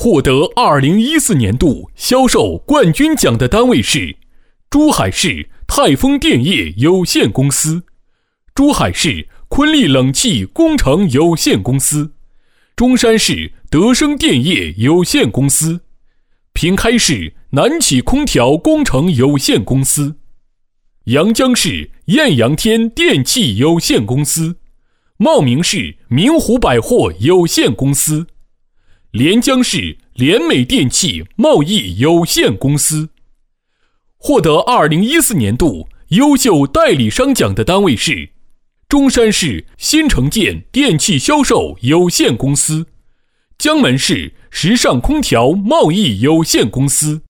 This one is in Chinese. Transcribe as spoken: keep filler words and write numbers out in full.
获得二零一四年度销售冠军奖的单位是珠海市泰丰电业有限公司、珠海市昆力冷气工程有限公司、中山市德生电业有限公司、平开市南启空调工程有限公司、阳江市艳阳天电器有限公司、茂名市明湖百货有限公司、连江市联美电器贸易有限公司。获得二零一四年度优秀代理商奖的单位是中山市新城建电器销售有限公司、江门市时尚空调贸易有限公司、